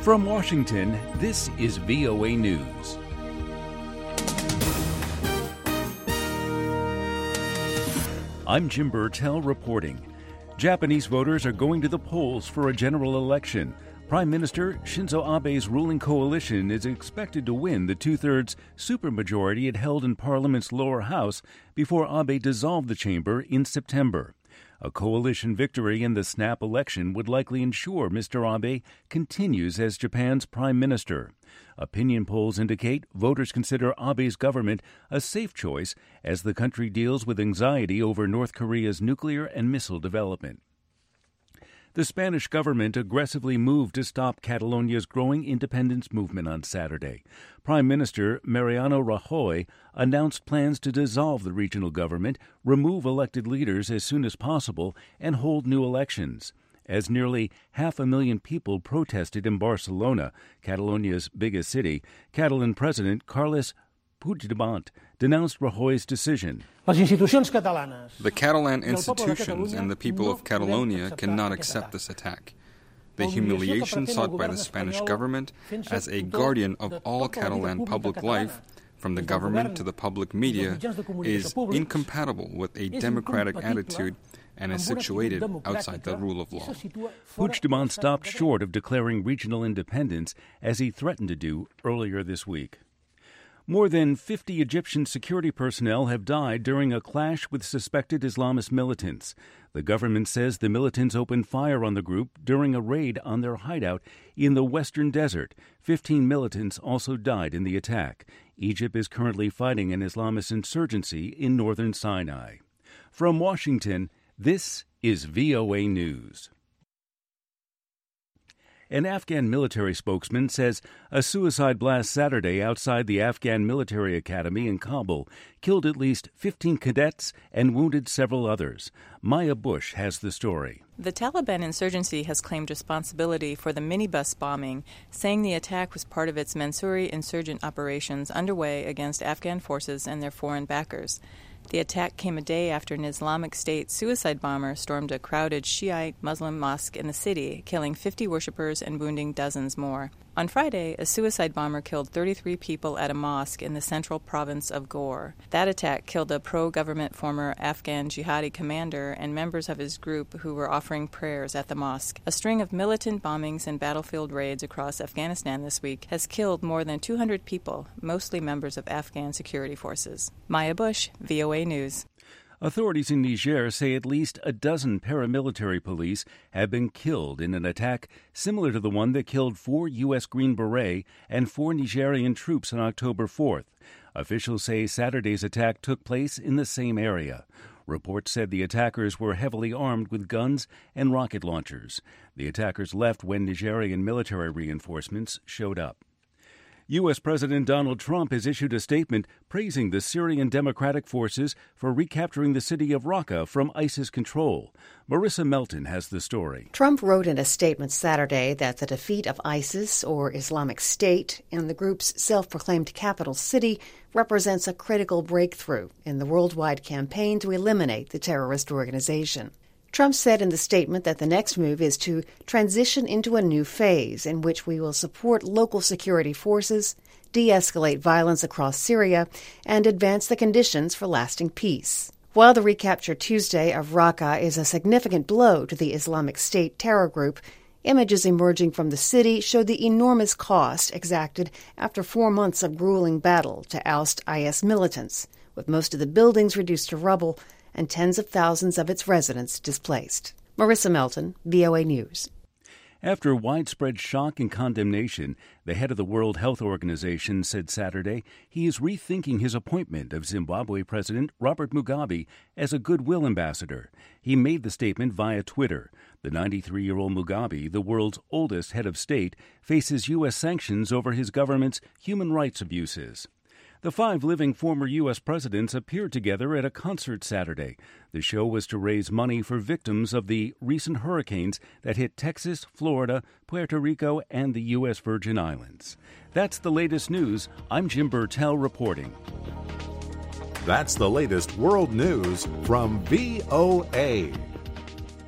From Washington, this is VOA News. I'm Jim Burtell reporting. Japanese voters are going to the polls for a general election. Prime Minister Shinzo Abe's ruling coalition is expected to win the two-thirds supermajority it held in Parliament's lower house before Abe dissolved the chamber in September. A coalition victory in the snap election would likely ensure Mr. Abe continues as Japan's prime minister. Opinion polls indicate voters consider Abe's government a safe choice as the country deals with anxiety over North Korea's nuclear and missile development. The Spanish government aggressively moved to stop Catalonia's growing independence movement on Saturday. Prime Minister Mariano Rajoy announced plans to dissolve the regional government, remove elected leaders as soon as possible, and hold new elections. As nearly 500,000 people protested in Barcelona, Catalonia's biggest city, Catalan President Carles Puigdemont denounced Rajoy's decision. The Catalan institutions and the people of Catalonia cannot accept this attack. The humiliation sought by the Spanish government as a guardian of all Catalan public life, from the government to the public media, is incompatible with a democratic attitude and is situated outside the rule of law. Puigdemont stopped short of declaring regional independence, as he threatened to do earlier this week. More than 50 Egyptian security personnel have died during a clash with suspected Islamist militants. The government says the militants opened fire on the group during a raid on their hideout in the western desert. 15 militants also died in the attack. Egypt is currently fighting an Islamist insurgency in northern Sinai. From Washington, this is VOA News. An Afghan military spokesman says a suicide blast Saturday outside the Afghan Military Academy in Kabul killed at least 15 cadets and wounded several others. Maya Bush has the story. The Taliban insurgency has claimed responsibility for the minibus bombing, saying the attack was part of its Mansouri insurgent operations underway against Afghan forces and their foreign backers. The attack came a day after an Islamic State suicide bomber stormed a crowded Shiite Muslim mosque in the city, killing 50 worshippers and wounding dozens more. On Friday, a suicide bomber killed 33 people at a mosque in the central province of Ghor. That attack killed a pro-government former Afghan jihadi commander and members of his group who were offering prayers at the mosque. A string of militant bombings and battlefield raids across Afghanistan this week has killed more than 200 people, mostly members of Afghan security forces. Maya Bush, VOA News. Authorities in Niger say at least a dozen paramilitary police have been killed in an attack similar to the one that killed 4 U.S. Green Beret and 4 Nigerian troops on October 4th. Officials say Saturday's attack took place in the same area. Reports said the attackers were heavily armed with guns and rocket launchers. The attackers left when Nigerian military reinforcements showed up. U.S. President Donald Trump has issued a statement praising the Syrian Democratic Forces for recapturing the city of Raqqa from ISIS control. Marissa Melton has the story. Trump wrote in a statement Saturday that the defeat of ISIS, or Islamic State, in the group's self-proclaimed capital city represents a critical breakthrough in the worldwide campaign to eliminate the terrorist organization. Trump said in the statement that the next move is to transition into a new phase in which we will support local security forces, de-escalate violence across Syria, and advance the conditions for lasting peace. While the recapture Tuesday of Raqqa is a significant blow to the Islamic State terror group, images emerging from the city show the enormous cost exacted after 4 months of grueling battle to oust IS militants, with most of the buildings reduced to rubble and tens of thousands of its residents displaced. Marissa Melton, VOA News. After widespread shock and condemnation, the head of the World Health Organization said Saturday he is rethinking his appointment of Zimbabwe President Robert Mugabe as a goodwill ambassador. He made the statement via Twitter. The 93-year-old Mugabe, the world's oldest head of state, faces U.S. sanctions over his government's human rights abuses. The 5 living former U.S. presidents appeared together at a concert Saturday. The show was to raise money for victims of the recent hurricanes that hit Texas, Florida, Puerto Rico, and the U.S. Virgin Islands. That's the latest news. I'm Jim Burtell reporting. That's the latest world news from VOA.